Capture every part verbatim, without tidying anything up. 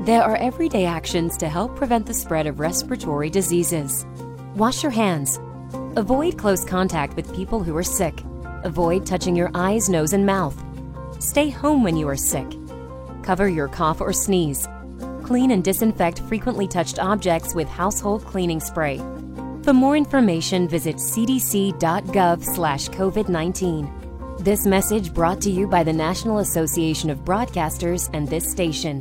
There are everyday actions to help prevent the spread of respiratory diseases. Wash your hands. Avoid close contact with people who are sick. Avoid touching your eyes, nose, and mouth. Stay home when you are sick. Cover your cough or sneeze. Clean and disinfect frequently touched objects with household cleaning spray. For more information, visit c d c dot gov slash covid nineteen. This message brought to you by the National Association of Broadcasters and this station.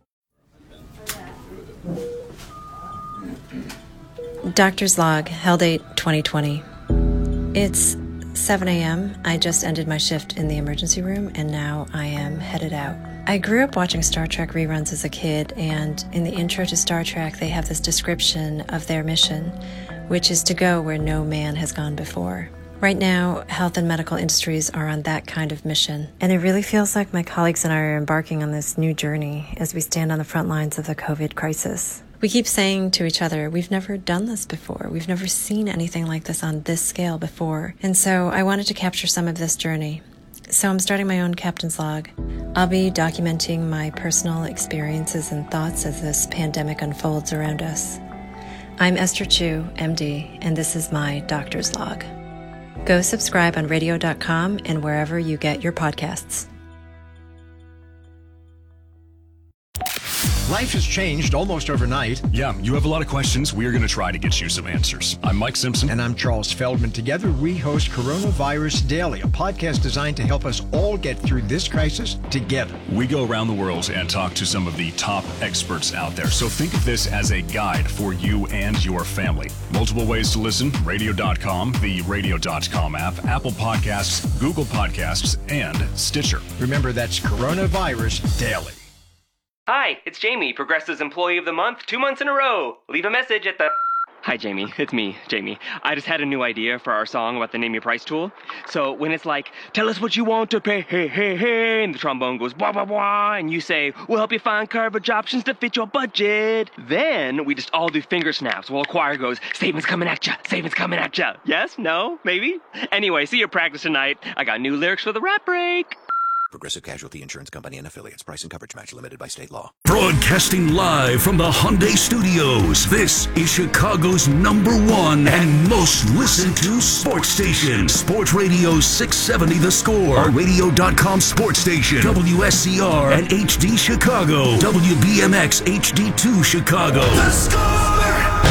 Doctor's Log, Hell Date twenty twenty. It's seven a.m. I just ended my shift in the emergency room, and now I am headed out. I grew up watching Star Trek reruns as a kid, and in the intro to Star Trek, they have this description of their mission, which is to go where no man has gone before. Right now, health and medical industries are on that kind of mission, and it really feels like my colleagues and I are embarking on this new journey as we stand on the front lines of the COVID crisis. We keep saying to each other, we've never done this before. We've never seen anything like this on this scale before. And so I wanted to capture some of this journey. So I'm starting my own Captain's Log. I'll be documenting my personal experiences and thoughts as this pandemic unfolds around us. I'm Esther Chu, M D, and this is my Doctor's Log. Go subscribe on radio dot com and wherever you get your podcasts. Life has changed almost overnight. Yeah, you have a lot of questions. We are going to try to get you some answers. I'm Mike Simpson. And I'm Charles Feldman. Together, we host Coronavirus Daily, a podcast designed to help us all get through this crisis together. We go around the world and talk to some of the top experts out there. So think of this as a guide for you and your family. Multiple ways to listen, radio dot com, the radio dot com app, Apple Podcasts, Google Podcasts, and Stitcher. Remember, that's Coronavirus Daily. Hi, it's Jamie, Progressive's Employee of the Month, two months in a row. Leave a message at the... Hi, Jamie. It's me, Jamie. I just had a new idea for our song about the Name Your Price tool. So when it's like, tell us what you want to pay, hey, hey, hey, and the trombone goes, blah, blah, blah, and you say, we'll help you find coverage options to fit your budget. Then we just all do finger snaps while a choir goes, savings coming at ya, savings coming at ya. Yes? No? Maybe? Anyway, see your practice tonight. I got new lyrics for the rap break. Progressive Casualty Insurance Company and Affiliates. Price and coverage match limited by state law. Broadcasting live from the Hyundai Studios, this is Chicago's number one and most listened to sports station. Sports Radio six seventy The Score, a radio dot com sports station. W S C R and H D Chicago. W B M X H D two Chicago. The Score!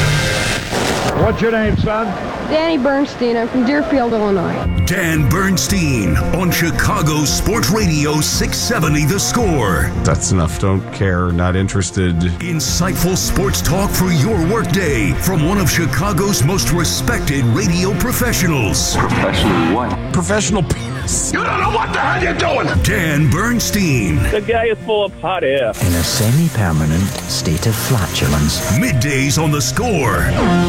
What's your name, son? Danny Bernstein. I'm from Deerfield, Illinois. Dan Bernstein on Chicago's Sports Radio six seventy The Score. That's enough. Don't care. Not interested. Insightful sports talk for your workday from one of Chicago's most respected radio professionals. Professional what? Professional penis. You don't know what the hell you're doing. Dan Bernstein. The guy is full of hot air. In a semi-permanent state of flatulence. Middays on The Score.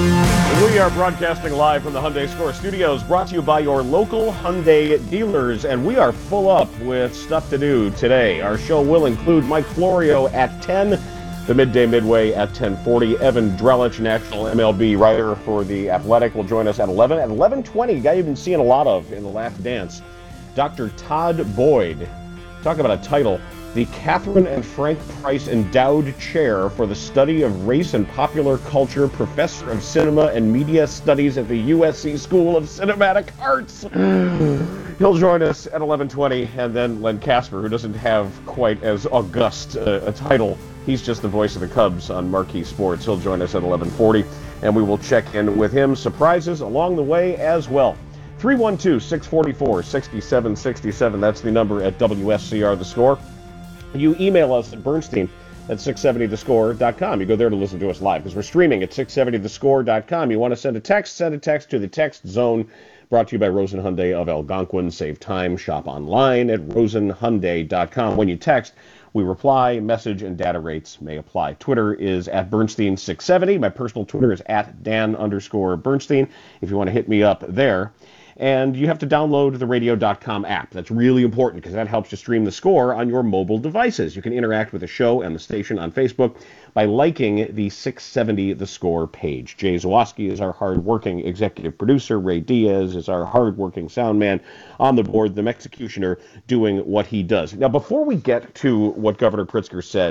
We are broadcasting live from the Hyundai Score Studios, brought to you by your local Hyundai dealers, and we are full up with stuff to do today. Our show will include Mike Florio at ten, the Midday Midway at ten forty. Evan Drellich, national M L B writer for The Athletic, will join us at eleven. At eleven twenty, a guy you've been seeing a lot of in The Last Dance, Doctor Todd Boyd. Talk about a title. The Catherine and Frank Price Endowed Chair for the Study of Race and Popular Culture, Professor of Cinema and Media Studies at the U S C School of Cinematic Arts. He'll join us at eleven twenty, and then Len Casper, who doesn't have quite as august uh, a title. He's just the voice of the Cubs on Marquee Sports. He'll join us at eleven forty, and we will check in with him. Surprises along the way as well. three one two, six four four, six seven six seven. That's the number at W S C R The Score. You email us at Bernstein at six seventy the score dot com. You go there to listen to us live because we're streaming at six seventy the score dot com. You want to send a text, send a text to the text zone, brought to you by Rosen Hyundai of Algonquin. Save time, shop online at rosen hyundai dot com. When you text, we reply, message, and data rates may apply. Twitter is at Bernstein six seventy. My personal Twitter is at Dan underscore Bernstein if you want to hit me up there. And you have to download the radio dot com app. That's really important because that helps you stream the score on your mobile devices. You can interact with the show and the station on Facebook by liking the six seventy The Score page. Jay Zawoski is our hard-working executive producer. Ray Diaz is our hard-working sound man on the board, the executioner doing what he does. Now, before we get to what Governor Pritzker said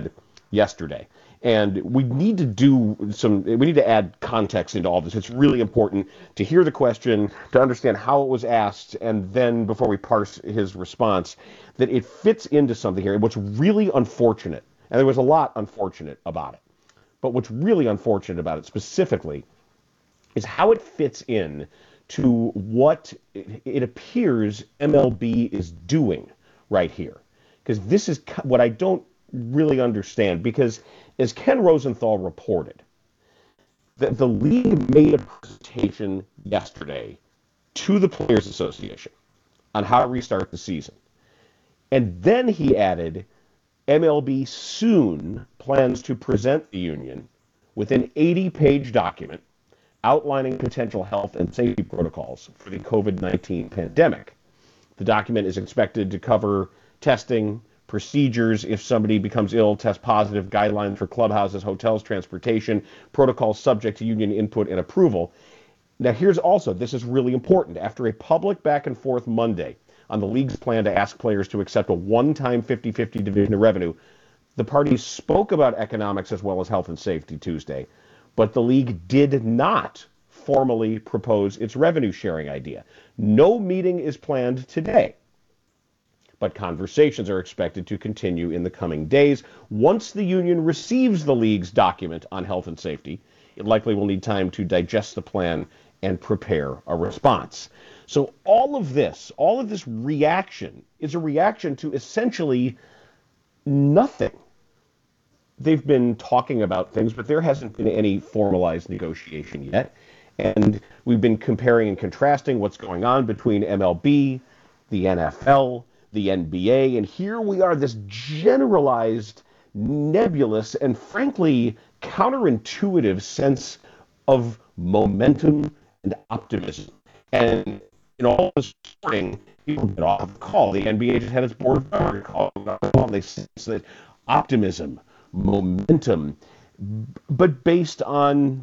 yesterday. And we need to do some, we need to add context into all this. It's really important to hear the question, to understand how it was asked, and then before we parse his response, that it fits into something here. What's really unfortunate, and there was a lot unfortunate about it, but what's really unfortunate about it specifically is how it fits in to what it appears M L B is doing right here. Because this is what I don't really understand, because as Ken Rosenthal reported, that the league made a presentation yesterday to the Players Association on how to restart the season. And then he added, M L B soon plans to present the union with an eighty-page document outlining potential health and safety protocols for the COVID nineteen pandemic. The document is expected to cover testing, procedures if somebody becomes ill, test positive, guidelines for clubhouses, hotels, transportation, protocols subject to union input and approval. Now here's also, this is really important, after a public back and forth Monday on the league's plan to ask players to accept a one-time fifty-fifty division of revenue, the parties spoke about economics as well as health and safety Tuesday, but the league did not formally propose its revenue sharing idea. No meeting is planned today, but conversations are expected to continue in the coming days. Once the union receives the league's document on health and safety, it likely will need time to digest the plan and prepare a response. So all of this, all of this reaction is a reaction to essentially nothing. They've been talking about things, but there hasn't been any formalized negotiation yet. And we've been comparing and contrasting what's going on between M L B, the N F L, the N B A, and here we are, this generalized, nebulous, and frankly counterintuitive sense of momentum and optimism. And in all this morning, people get off the call. The N B A just had its board of governors call, and they sense that optimism, momentum, but based on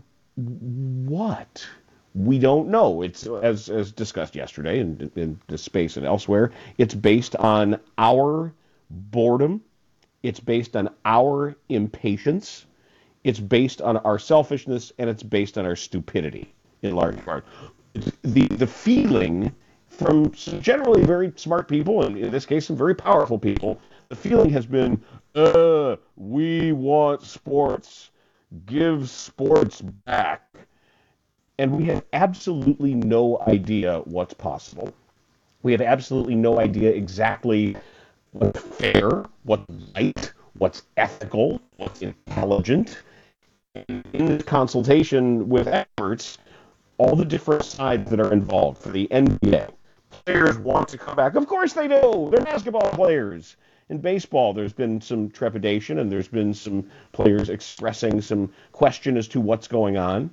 what? We don't know. It's, as as discussed yesterday in, in this space and elsewhere, it's based on our boredom. It's based on our impatience. It's based on our selfishness, and it's based on our stupidity in large part. The, the feeling from generally very smart people, and in this case some very powerful people, the feeling has been, uh, we want sports. Give sports back. And we have absolutely no idea what's possible. We have absolutely no idea exactly what's fair, what's right, what's ethical, what's intelligent. In this consultation with experts, all the different sides that are involved for the N B A. Players want to come back. Of course they do. They're basketball players. In baseball, there's been some trepidation, and there's been some players expressing some question as to what's going on.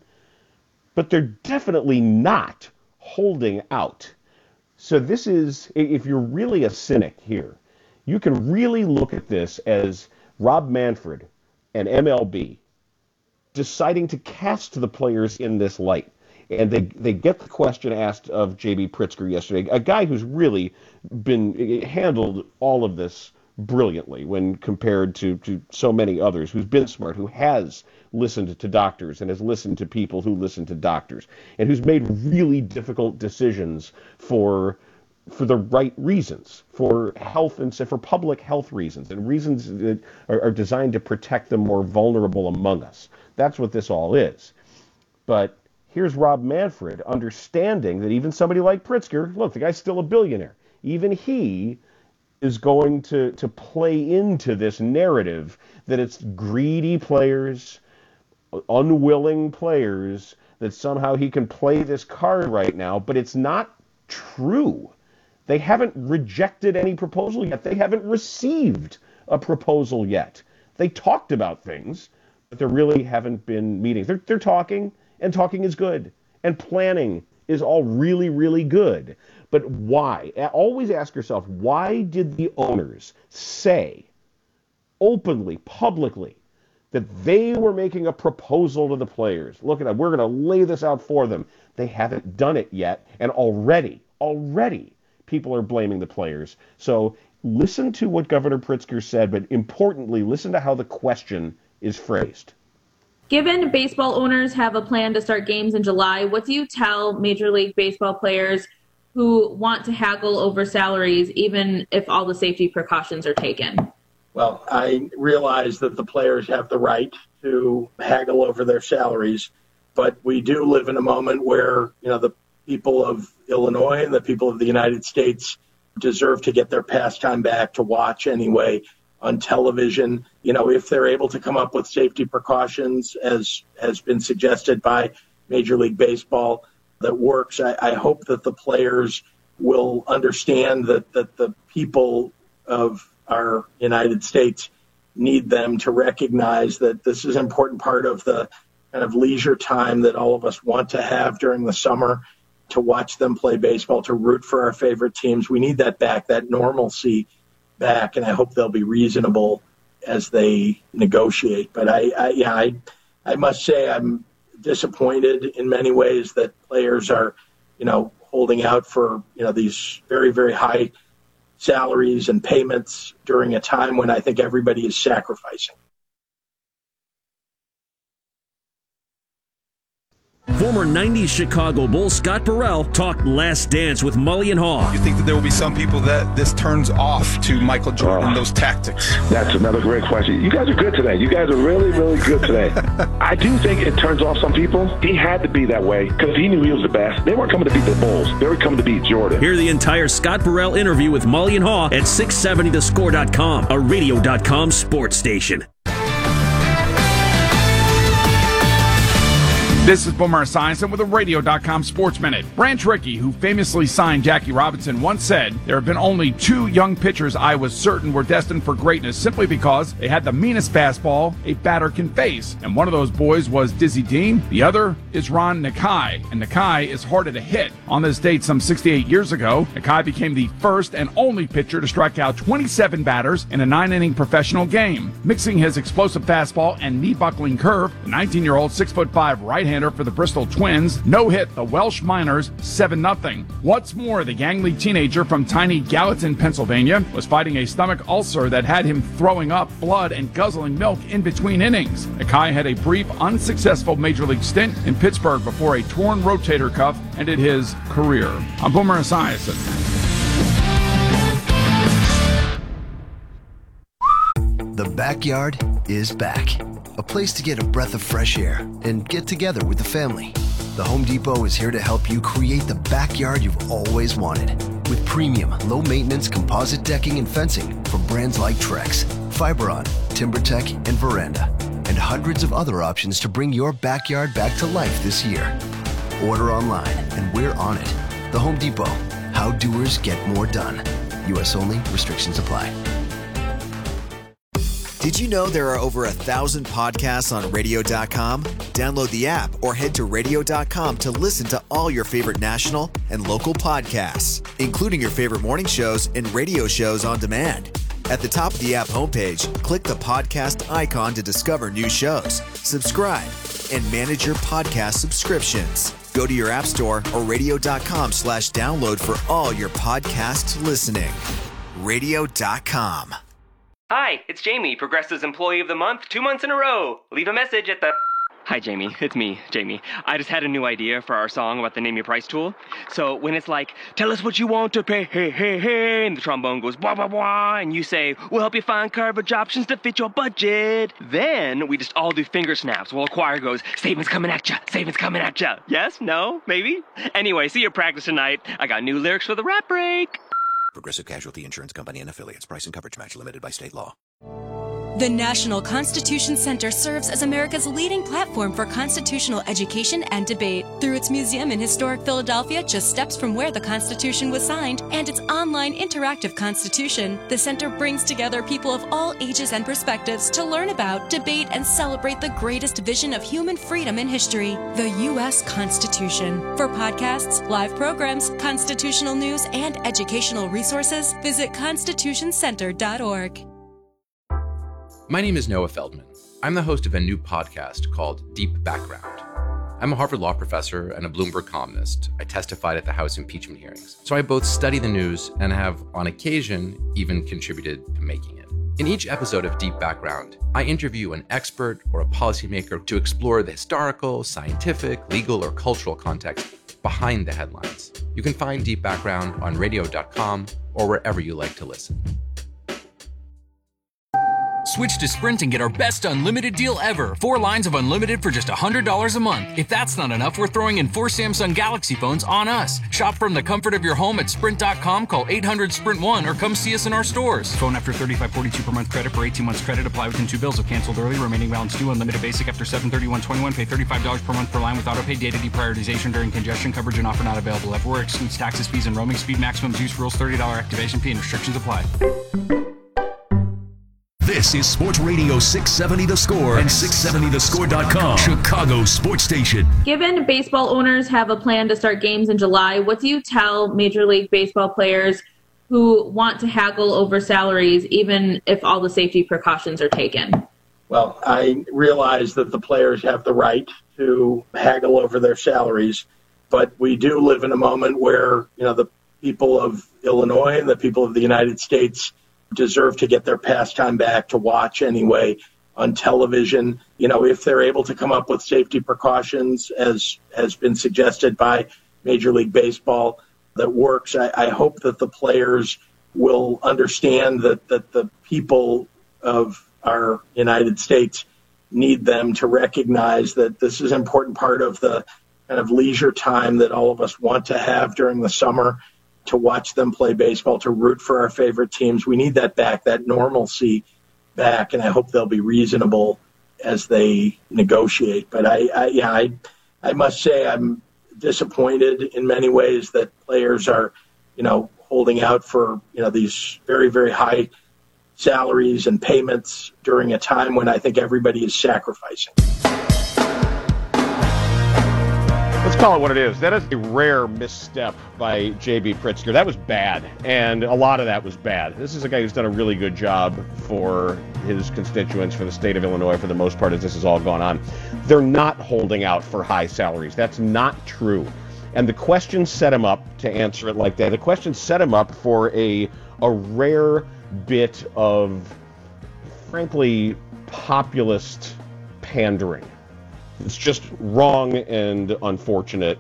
But they're definitely not holding out. So this is, if you're really a cynic here, you can really look at this as Rob Manfred and M L B deciding to cast the players in this light. And they, they get the question asked of J B Pritzker yesterday, a guy who's really been handled all of this brilliantly when compared to, to so many others, who's been smart, who has listened to doctors and has listened to people who listen to doctors, and who's made really difficult decisions for for the right reasons, for health and for public health reasons, and reasons that are, are designed to protect the more vulnerable among us. That's what this all is. But here's Rob Manfred understanding that even somebody like Pritzker, look, the guy's still a billionaire, even he is going to, to play into this narrative that it's greedy players, unwilling players, that somehow he can play this card right now, but it's not true. They haven't rejected any proposal yet. They haven't received a proposal yet. They talked about things, but there really haven't been meetings. They're, they're talking, and talking is good, and planning is all really, really good. But why? Always ask yourself, why did the owners say openly, publicly, that they were making a proposal to the players? Look at that. We're going to lay this out for them. They haven't done it yet. And already, already, people are blaming the players. So listen to what Governor Pritzker said, but importantly, listen to how the question is phrased. Given baseball owners have a plan to start games in July, what do you tell Major League Baseball players who want to haggle over salaries, even if all the safety precautions are taken? Well, I realize that the players have the right to haggle over their salaries, but we do live in a moment where, you know, the people of Illinois and the people of the United States deserve to get their pastime back to watch anyway on television. You know, if they're able to come up with safety precautions, as has been suggested by Major League Baseball, that works, I, I hope that the players will understand that, that the people of our United States need them to recognize that this is an important part of the kind of leisure time that all of us want to have during the summer, to watch them play baseball, to root for our favorite teams. We need that back, that normalcy back, and I hope they'll be reasonable as they negotiate. But I, I yeah, I, I must say I'm disappointed in many ways that players are, you know, holding out for, you know, these very, very high salaries and payments during a time when I think everybody is sacrificing. Former nineties Chicago Bull Scott Burrell talked Last Dance with Mully and Haw. You think that there will be some people that this turns off to Michael Jordan, uh, those tactics? That's another great question. You guys are good today. You guys are really, really good today. I do think it turns off some people. He had to be that way because he knew he was the best. They weren't coming to beat the Bulls. They were coming to beat Jordan. Hear the entire Scott Burrell interview with Mully and Haw at six seventy the score dot com, a radio dot com sports station. This is Boomer Esiason with a radio dot com Sports Minute. Branch Rickey, who famously signed Jackie Robinson, once said, "There have been only two young pitchers I was certain were destined for greatness simply because they had the meanest fastball a batter can face. And one of those boys was Dizzy Dean. The other is Ron Nakai. And Nakai is harder to hit. On this date some sixty-eight years ago, Nakai became the first and only pitcher to strike out twenty-seven batters in a nine-inning professional game. Mixing his explosive fastball and knee-buckling curve, the nineteen-year-old six foot five right-hander for the Bristol Twins no-hit the Welsh Miners seven nothing. What's more, the gangly teenager from tiny Gallatin, Pennsylvania, was fighting a stomach ulcer that had him throwing up blood and guzzling milk in between innings. Nakai had a brief, unsuccessful major league stint in Pittsburgh before a torn rotator cuff ended his career. I'm Boomer Esiason. The backyard is back. A place to get a breath of fresh air and get together with the family. The Home Depot is here to help you create the backyard you've always wanted. With premium, low-maintenance composite decking and fencing from brands like Trex, Fiberon, TimberTech, and Veranda. And hundreds of other options to bring your backyard back to life this year. Order online and we're on it. The Home Depot. How doers get more done. U S only. Restrictions apply. Did you know there are over a thousand podcasts on radio dot com? Download the app or head to radio dot com to listen to all your favorite national and local podcasts, including your favorite morning shows and radio shows on demand. At the top of the app homepage, click the podcast icon to discover new shows, subscribe, and manage your podcast subscriptions. Go to your app store or radio dot com slash download for all your podcast listening. radio dot com. Hi, it's Jamie, Progressive's Employee of the Month, two months in a row. Leave a message at the... Hi, Jamie. It's me, Jamie. I just had a new idea for our song about the Name Your Price tool. So when it's like, tell us what you want to pay, hey, hey, hey, and the trombone goes, blah, blah, blah, and you say, we'll help you find coverage options to fit your budget. Then we just all do finger snaps while a choir goes, savings coming at ya, savings coming at ya. Yes? No? Maybe? Anyway, see you at practice tonight. I got new lyrics for the rap break. Progressive Casualty Insurance Company and Affiliates. Price and coverage match limited by state law. The National Constitution Center serves as America's leading platform for constitutional education and debate. Through its museum in historic Philadelphia, just steps from where the Constitution was signed, and its online interactive Constitution, the center brings together people of all ages and perspectives to learn about, debate, and celebrate the greatest vision of human freedom in history, the U S Constitution. For podcasts, live programs, constitutional news, and educational resources, visit constitution center dot org. My name is Noah Feldman. I'm the host of a new podcast called Deep Background. I'm a Harvard law professor and a Bloomberg columnist. I testified at the House impeachment hearings. So I both study the news and have, on occasion, even contributed to making it. In each episode of Deep Background, I interview an expert or a policymaker to explore the historical, scientific, legal, or cultural context behind the headlines. You can find Deep Background on radio dot com or wherever you like to listen. Switch to Sprint and get our best unlimited deal ever. Four lines of unlimited for just one hundred dollars a month. If that's not enough, we're throwing in four Samsung Galaxy phones on us. Shop from the comfort of your home at sprint dot com, call eight hundred sprint one, or come see us in our stores. Phone after thirty-five forty-two per month credit for eighteen months credit. Apply within two bills. If canceled early, remaining balance due. Unlimited basic after seven thirty-one twenty-one. Pay thirty-five dollars per month per line with autopay. Data deprioritization during congestion coverage and offer not available everywhere. Excludes taxes, fees, and roaming. Speed maximum use rules. thirty dollars activation fee and restrictions apply. This is Sports Radio six seventy The Score and six seventy the score dot com, Chicago sports station. Given baseball owners have a plan to start games in July, what do you tell Major League Baseball players who want to haggle over salaries even if all the safety precautions are taken? Well, I realize that the players have the right to haggle over their salaries, but we do live in a moment where, you know, the people of Illinois and the people of the United States deserve to get their pastime back to watch anyway on television. You know, if they're able to come up with safety precautions, as has been suggested by Major League Baseball, that works, I, I hope that the players will understand that, that the people of our United States need them to recognize that this is an important part of the kind of leisure time that all of us want to have during the summer, to watch them play baseball, to root for our favorite teams. We need that back, that normalcy back, and I hope they'll be reasonable as they negotiate. But I, I yeah, I, I must say I'm disappointed in many ways that players are, you know, holding out for, you know, these very, very high salaries and payments during a time when I think everybody is sacrificing. Let's call it what it is. That is a rare misstep by J B Pritzker. That was bad, and a lot of that was bad. This is a guy who's done a really good job for his constituents, for the state of Illinois, for the most part, as this has all gone on. They're not holding out for high salaries. That's not true. And the question set him up to answer it like that. The question set him up for a, a rare bit of, frankly, populist pandering. It's just wrong and unfortunate.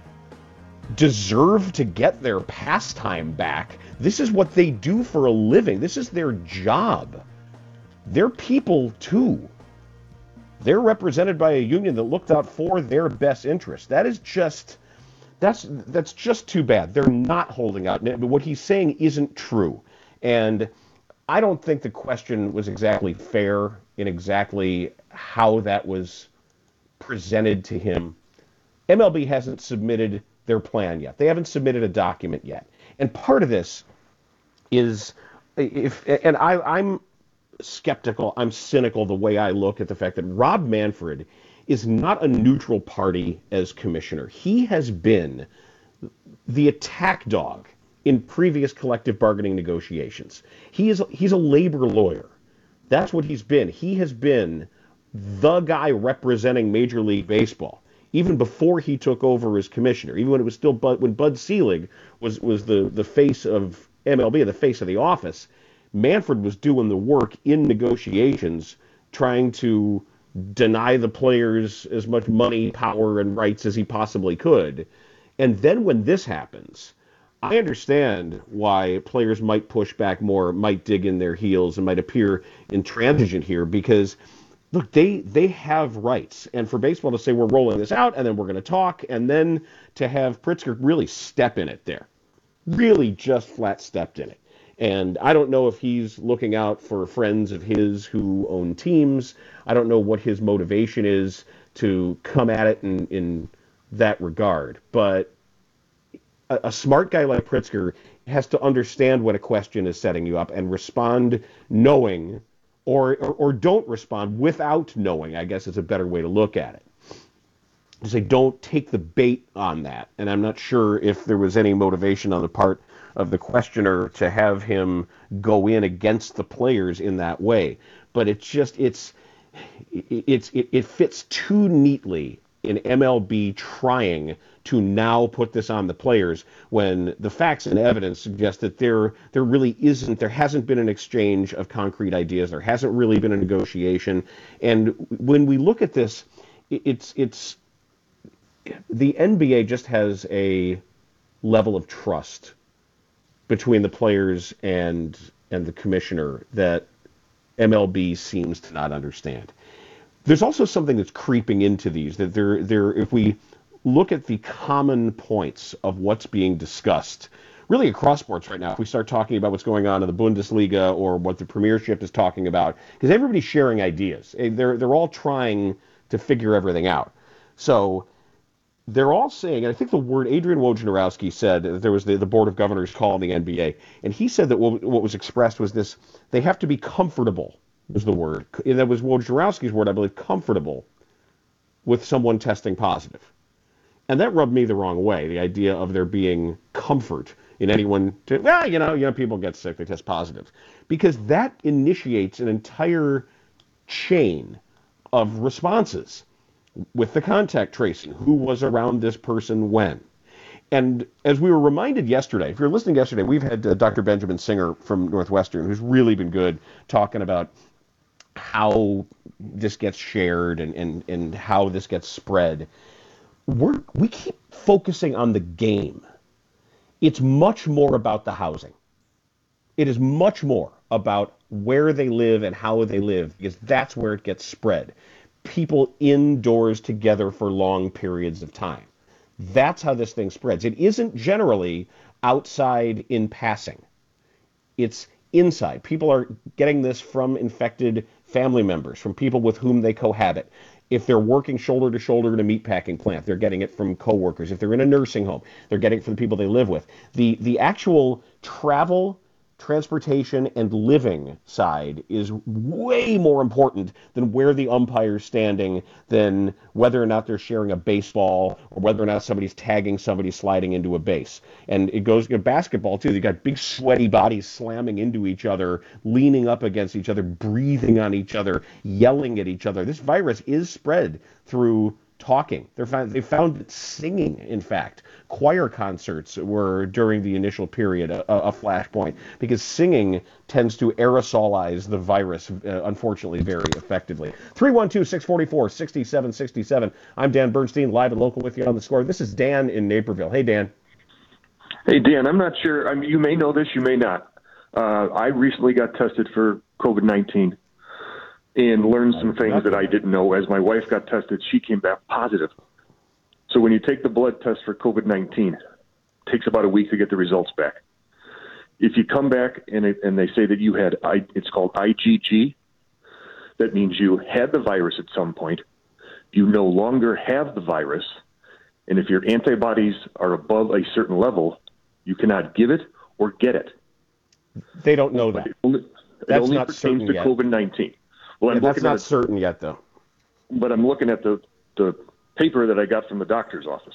Deserve to get their pastime back. This is what they do for a living. This is their job. They're people too. They're represented by a union that looked out for their best interest. That is just, that's that's just too bad. They're not holding out. But what he's saying isn't true. And I don't think the question was exactly fair in exactly how that was presented to him. M L B hasn't submitted their plan yet. They haven't submitted a document yet. And part of this is, if and I, I'm skeptical, I'm cynical the way I look at the fact that Rob Manfred is not a neutral party as commissioner. He has been the attack dog in previous collective bargaining negotiations. He is he's a labor lawyer. That's what he's been. He has been the guy representing Major League Baseball, even before he took over as commissioner, even when it was still Bud, when Bud Selig was, was the, the face of M L B, the face of the office. Manfred was doing the work in negotiations, trying to deny the players as much money, power, and rights as he possibly could. And then when this happens, I understand why players might push back more, might dig in their heels, and might appear intransigent here, because look, they they have rights. And for baseball to say we're rolling this out and then we're going to talk, and then to have Pritzker really step in it there, really just flat stepped in it. And I don't know if he's looking out for friends of his who own teams. I don't know what his motivation is to come at it in, in that regard. But a, a smart guy like Pritzker has to understand when a question is setting you up and respond knowing, or, or, or don't respond without knowing, I guess is a better way to look at it. To say don't take the bait on that. And I'm not sure if there was any motivation on the part of the questioner to have him go in against the players in that way. But it's just, it's, it's, it, it fits too neatly in M L B trying to now put this on the players when the facts and evidence suggest that there there really isn't, there hasn't been an exchange of concrete ideas, there hasn't really been a negotiation. And when we look at this, it's it's the N B A just has a level of trust between the players and and the commissioner that M L B seems to not understand. There's also something that's creeping into these, that there there if we look at the common points of what's being discussed really across sports right now, if we start talking about what's going on in the Bundesliga or what the Premiership is talking about, because everybody's sharing ideas. They're they're all trying to figure everything out. So they're all saying, and I think the word Adrian Wojnarowski said, there was the, the Board of Governors calling the N B A, and he said that what, what was expressed was this, they have to be comfortable, was the word. And that was Wojnarowski's word, I believe, comfortable with someone testing positive. And that rubbed me the wrong way, the idea of there being comfort in anyone to, well, you know, you know, people get sick, they test positive. Because that initiates an entire chain of responses with the contact tracing. Who was around this person when? And as we were reminded yesterday, if you're listening yesterday, we've had uh, Doctor Benjamin Singer from Northwestern, who's really been good, talking about how this gets shared and, and, and how this gets spread. We're, we keep focusing on the game. It's much more about the housing. It is much more about where they live and how they live, because that's where it gets spread. People indoors together for long periods of time. That's how this thing spreads. It isn't generally outside in passing. It's inside. People are getting this from infected family members, from people with whom they cohabit. If they're working shoulder to shoulder in a meatpacking plant, they're getting it from coworkers. If they're in a nursing home, they're getting it from the people they live with. The the actual travel, transportation, and living side is way more important than where the umpire's standing, than whether or not they're sharing a baseball, or whether or not somebody's tagging somebody sliding into a base. And it goes in basketball, too. You've got big sweaty bodies slamming into each other, leaning up against each other, breathing on each other, yelling at each other. This virus is spread through talking. They're found, they found that singing, in fact. Choir concerts were, during the initial period, a, a flashpoint, because singing tends to aerosolize the virus, uh, unfortunately, very effectively. three one two, six four four, six seven six seven. I'm Dan Bernstein, live and local with you on The Score. This is Dan in Naperville. Hey, Dan. Hey, Dan, I'm not sure. I mean, you may know this, you may not. Uh, I recently got tested for covid nineteen and learned some things that I didn't know. As my wife got tested, she came back positive. So when you take the blood test for covid nineteen, it takes about a week to get the results back. If you come back and it, and they say that you had, I, it's called I G G, that means you had the virus at some point, you no longer have the virus, and if your antibodies are above a certain level, you cannot give it or get it. They don't know that. It only, it that's only not pertains certain to yet. covid nineteen. Well, yeah, I'm that's not at, certain yet, though. But I'm looking at the, the paper that I got from the doctor's office.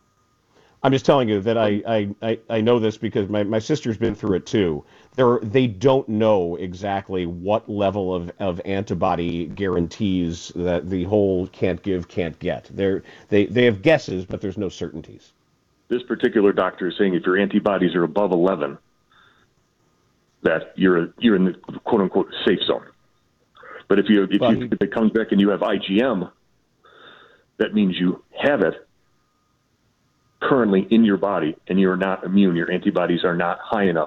I'm just telling you that I, I, I, I know this because my, my sister's been through it too. They're, they don't know exactly what level of, of antibody guarantees that the whole can't give, can't get. They're, they, they have guesses, but there's no certainties. This particular doctor is saying if your antibodies are above eleven, that you're you're in the quote-unquote safe zone. But if you if, well, you, if it comes back and you have I G M, that means you have it currently in your body and you're not immune. Your antibodies are not high enough.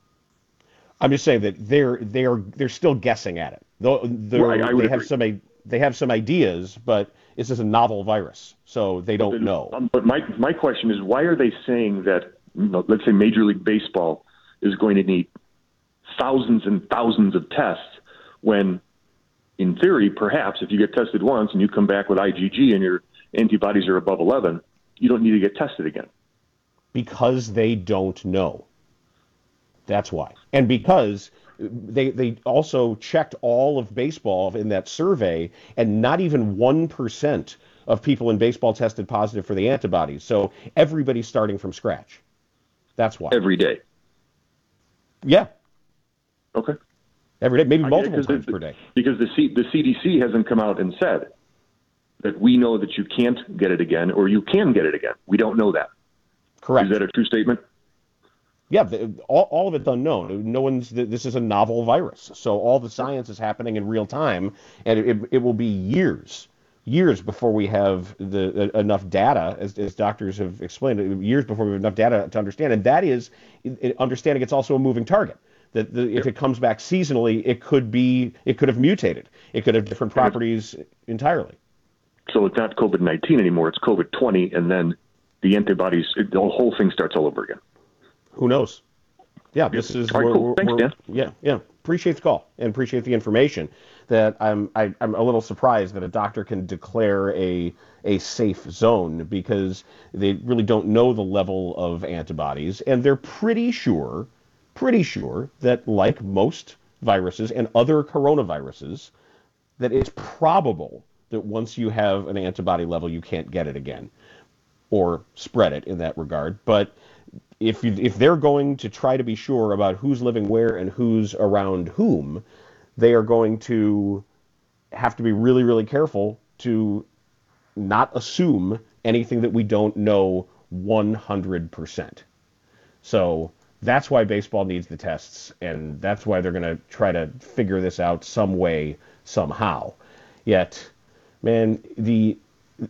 I'm just saying that they're they're they're still guessing at it. Though right, I would they have agree. some they have some ideas, but this is a novel virus, so they don't but, know. Um, but my my question is, why are they saying that? You know, let's say Major League Baseball is going to need thousands and thousands of tests when, in theory, perhaps if you get tested once and you come back with I G G and your antibodies are above eleven, you don't need to get tested again. Because they don't know. That's why. And because they they also checked all of baseball in that survey, and not even one percent of people in baseball tested positive for the antibodies. So everybody's starting from scratch. That's why. Every day. Yeah. Okay. Every day, maybe I multiple times the, per day. Because the C, the C D C hasn't come out and said that we know that you can't get it again or you can get it again. We don't know that. Correct. Is that a true statement? Yeah, the, all, all of it's unknown. No one's. This is a novel virus, so all the science is happening in real time, and it, it will be years, years before we have the uh, enough data, as, as doctors have explained, years before we have enough data to understand. And that is it, understanding it's also a moving target. That the, if it comes back seasonally, it could be, it could have mutated. It could have different properties entirely. So it's not COVID nineteen anymore. It's COVID twenty, and then the antibodies, it, the whole thing starts all over again. Who knows? Yeah, this is. All right, we're, cool. we're, Thanks, we're, Dan. Yeah, yeah. Appreciate the call and appreciate the information. That I'm, I, I'm a little surprised that a doctor can declare a a safe zone because they really don't know the level of antibodies, and they're pretty sure, pretty sure that like most viruses and other coronaviruses, that it's probable that once you have an antibody level, you can't get it again or spread it in that regard, but. If you, if they're going to try to be sure about who's living where and who's around whom, they are going to have to be really, really careful to not assume anything that we don't know one hundred percent. So that's why baseball needs the tests, and that's why they're going to try to figure this out some way, somehow. Yet, man, the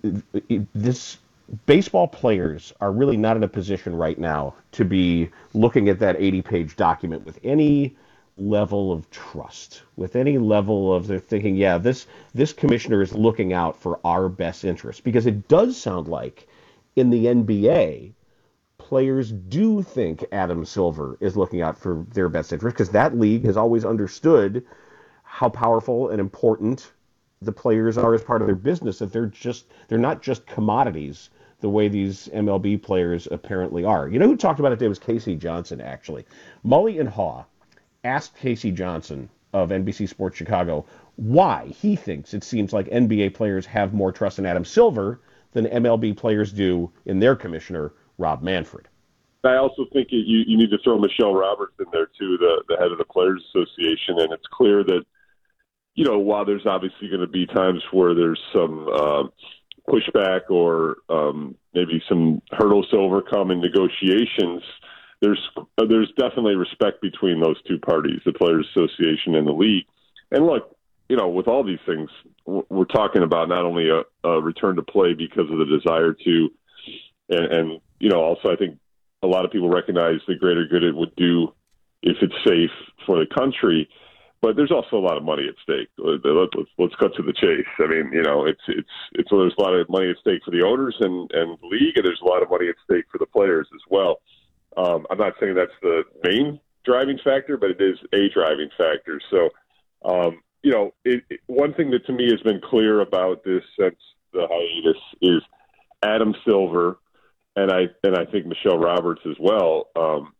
this... baseball players are really not in a position right now to be looking at that eighty-page document with any level of trust, with any level of they're thinking, yeah, this this commissioner is looking out for our best interest. Because it does sound like in the N B A, players do think Adam Silver is looking out for their best interest because that league has always understood how powerful and important the players are as part of their business, that they're just they're not just commodities the way these M L B players apparently are. You know who talked about it today was Casey Johnson, actually. Mully and Haw asked Casey Johnson of N B C Sports Chicago why he thinks it seems like N B A players have more trust in Adam Silver than M L B players do in their commissioner, Rob Manfred. I also think it, you, you need to throw Michelle Roberts in there, too, the, the head of the Players Association, and it's clear that, you know, while there's obviously going to be times where there's some uh, pushback or um, maybe some hurdles to overcome in negotiations, there's uh, there's definitely respect between those two parties, the Players Association and the league. And look, you know, with all these things, we're talking about not only a, a return to play because of the desire to, and, and, you know, also I think a lot of people recognize the greater good it would do if it's safe for the country. But there's also a lot of money at stake. Let's, let's, let's cut to the chase. I mean, you know, it's it's it's there's a lot of money at stake for the owners and, and the league, and there's a lot of money at stake for the players as well. Um, I'm not saying that's the main driving factor, but it is a driving factor. So, um, you know, it, it, one thing that to me has been clear about this since the hiatus is Adam Silver, and I and I think Michelle Roberts as well. Um,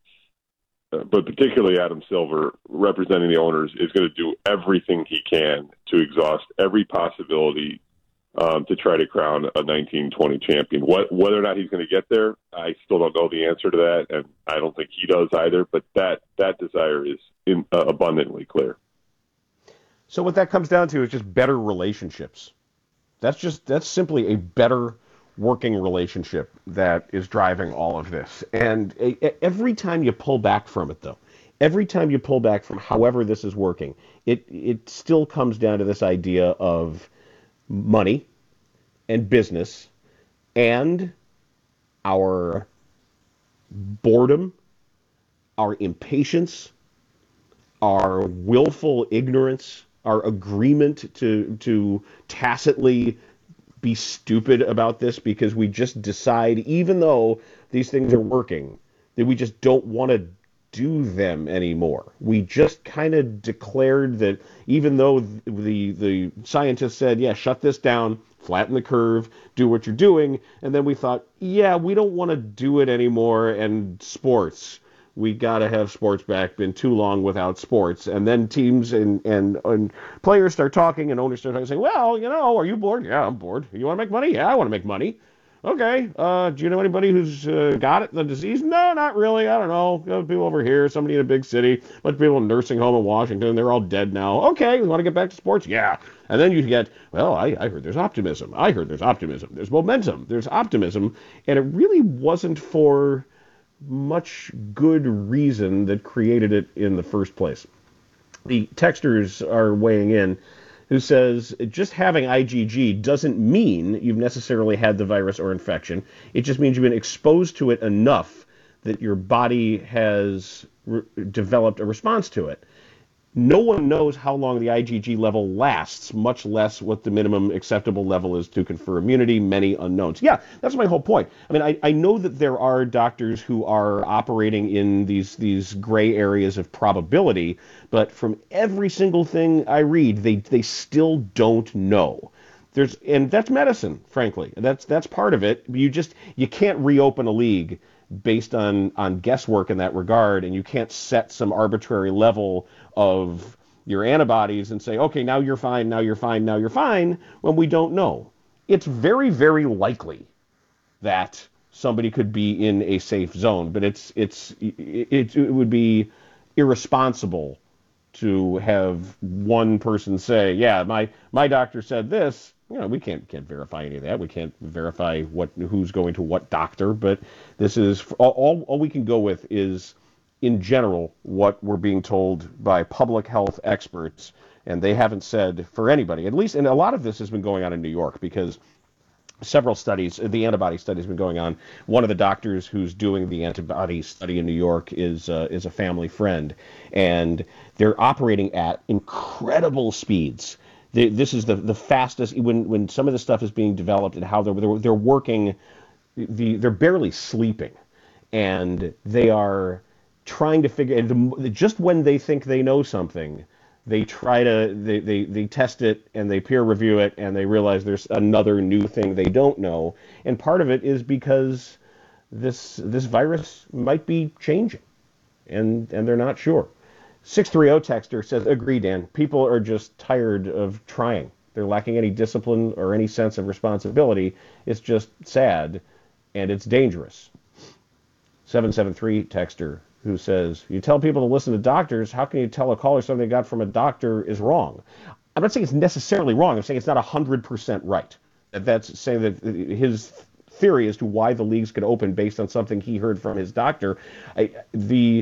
but particularly Adam Silver, representing the owners, is going to do everything he can to exhaust every possibility um, to try to crown a nineteen twenty champion. What, whether or not he's going to get there, I still don't know the answer to that, and I don't think he does either, but that, that desire is in, uh, abundantly clear. So what that comes down to is just better relationships. That's just that's simply a better working relationship that is driving all of this. And a, a, every time you pull back from it, though, every time you pull back from however this is working, it it still comes down to this idea of money and business and our boredom, our impatience, our willful ignorance, our agreement to to tacitly be stupid about this because we just decide, even though these things are working, that we just don't want to do them anymore. We just kind of declared that even though the the scientists said, yeah, shut this down, flatten the curve, do what you're doing, and then we thought, yeah, we don't want to do it anymore, and sports, we got to have sports back, been too long without sports. And then teams and, and, and players start talking and owners start talking, saying, well, you know, are you bored? Yeah, I'm bored. You want to make money? Yeah, I want to make money. Okay, uh, do you know anybody who's uh, got it, the disease? No, not really. I don't know. You know, people over here, somebody in a big city, a bunch of people in a nursing home in Washington, they're all dead now. Okay, you want to get back to sports? Yeah. And then you get, well, I, I heard there's optimism. I heard there's optimism. There's momentum. There's optimism. And it really wasn't for much good reason that created it in the first place. The texters are weighing in, who says just having I G G doesn't mean you've necessarily had the virus or infection. It just means you've been exposed to it enough that your body has re- developed a response to it. No one knows how long the I G G level lasts, much less what the minimum acceptable level is to confer immunity, many unknowns. Yeah, that's my whole point. I mean, I, I know that there are doctors who are operating in these, these gray areas of probability, but from every single thing I read, they, they still don't know. There's, and that's medicine, frankly. That's, that's part of it. You just, you can't reopen a league based on, on guesswork in that regard, and you can't set some arbitrary level of your antibodies and say, okay, now you're fine, now you're fine, now you're fine, when we don't know. It's very, very likely that somebody could be in a safe zone, but it's it's it, it would be irresponsible to have one person say, yeah, my my doctor said this. You know, we can't can't verify any of that. We can't verify what who's going to what doctor, but this is all all we can go with is, in general, what we're being told by public health experts, and they haven't said for anybody, at least, and a lot of this has been going on in New York because several studies, the antibody study has been going on. One of the doctors who's doing the antibody study in New York is uh, is a family friend, and they're operating at incredible speeds. They, this is the the fastest when when some of the stuff is being developed and how they're they're, they're working. The they're barely sleeping, and they are trying to figure, and just when they think they know something, they try to, they, they, they test it and they peer review it and they realize there's another new thing they don't know. And part of it is because this this virus might be changing and, and they're not sure. six three zero texter says, agree, Dan. People are just tired of trying. They're lacking any discipline or any sense of responsibility. It's just sad and it's dangerous. seven seven three texter, who says, you tell people to listen to doctors, how can you tell a caller something they got from a doctor is wrong? I'm not saying it's necessarily wrong. I'm saying it's not one hundred percent right. That's saying that his theory as to why the leagues could open based on something he heard from his doctor, I, the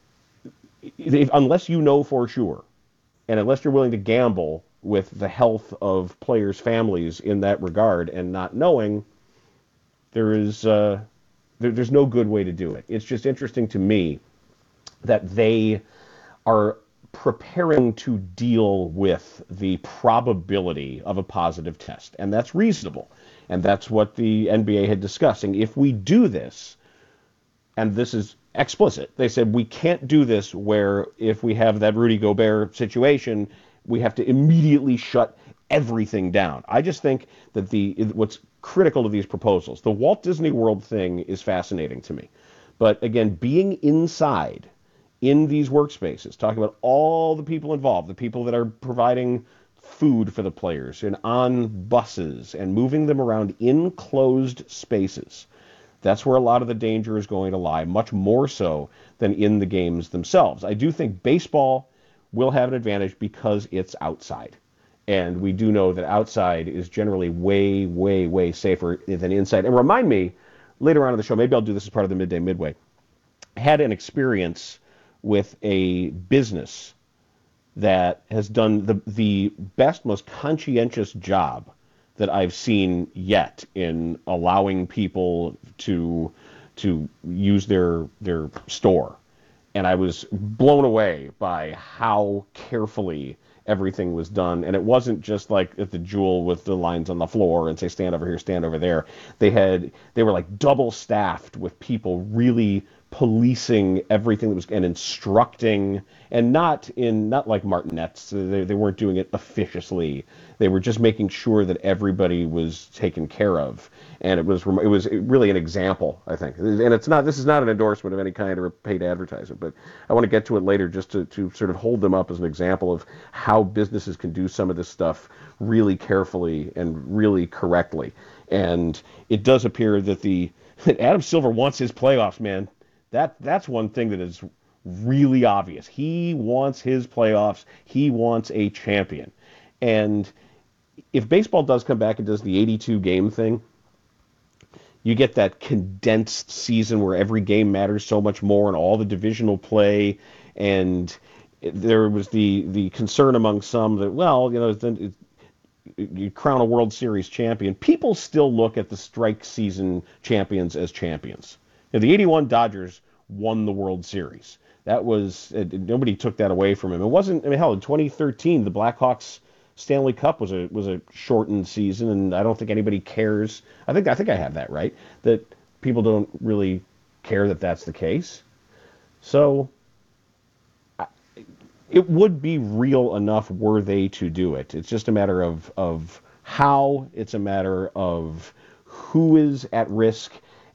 if, unless you know for sure, and unless you're willing to gamble with the health of players' families in that regard and not knowing, there is... Uh, There's no good way to do it. It's just interesting to me that they are preparing to deal with the probability of a positive test, and that's reasonable. And that's what the N B A had discussing. If we do this, and this is explicit, they said we can't do this where if we have that Rudy Gobert situation, we have to immediately shut everything down. I just think that the what's critical to these proposals, the Walt Disney World thing is fascinating to me. But again, being inside in these workspaces, talking about all the people involved, the people that are providing food for the players and on buses and moving them around in closed spaces, that's where a lot of the danger is going to lie, much more so than in the games themselves. I do think baseball will have an advantage because it's outside. And we do know that outside is generally way, way, way safer than inside. And remind me, later on in the show, maybe I'll do this as part of the Midday Midway, I had an experience with a business that has done the the best, most conscientious job that I've seen yet in allowing people to to use their their store. And I was blown away by how carefully everything was done. And it wasn't just like at the Jewel with the lines on the floor and say, stand over here, stand over there. They had, they were like double staffed with people really policing everything that was and instructing, and not in not like martinets. They, they weren't doing it officiously. They were just making sure that everybody was taken care of, and it was it was really an example, I think. And it's not this is not an endorsement of any kind or a paid advertisement, but I want to get to it later just to, to sort of hold them up as an example of how businesses can do some of this stuff really carefully and really correctly. And it does appear that the that Adam Silver wants his playoffs, man. That that's one thing that is really obvious. He wants his playoffs. He wants a champion. And if baseball does come back and does the eighty-two game thing, you get that condensed season where every game matters so much more and all the divisional play. And there was the, the concern among some that, well, you know, you crown a World Series champion. People still look at the strike season champions as champions. You know, the eighty-one Dodgers won the World Series. That was uh, nobody took that away from him. It wasn't. I mean, hell, in twenty thirteen, the Blackhawks Stanley Cup was a was a shortened season, and I don't think anybody cares. I think I think I have that right. That people don't really care that that's the case. So I, it would be real enough were they to do it. It's just a matter of of how. It's a matter of who is at risk.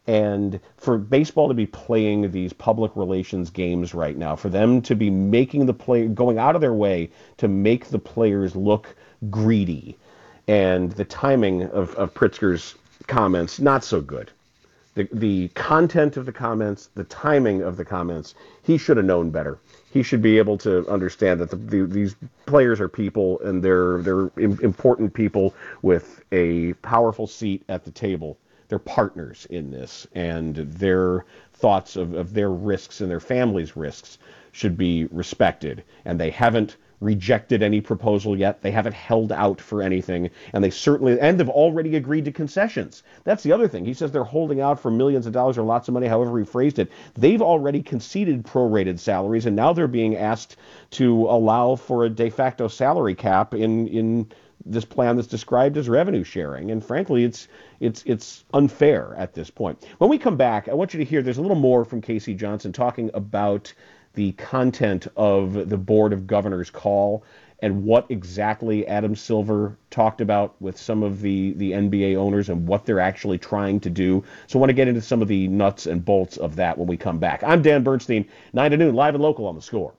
And for baseball to be playing these public relations games right now, for them to be making the play, going out of their way to make the players look greedy, and the timing of, of Pritzker's comments, not so good. The the content of the comments, the timing of the comments, he should have known better. He should be able to understand that the, the, these players are people, and they're they're important people with a powerful seat at the table. They're partners in this, and their thoughts of, of their risks and their families' risks should be respected. And they haven't rejected any proposal yet. They haven't held out for anything, and they certainly and they've already agreed to concessions. That's the other thing. He says they're holding out for millions of dollars or lots of money, however he phrased it. They've already conceded prorated salaries, and now they're being asked to allow for a de facto salary cap in in. this plan that's described as revenue sharing. And frankly, it's it's it's unfair at this point. When we come back, I want you to hear there's a little more from Casey Johnson talking about the content of the Board of Governors call and what exactly Adam Silver talked about with some of the, the N B A owners and what they're actually trying to do. So I want to get into some of the nuts and bolts of that when we come back. I'm Dan Bernstein, nine to noon, live and local on The Score.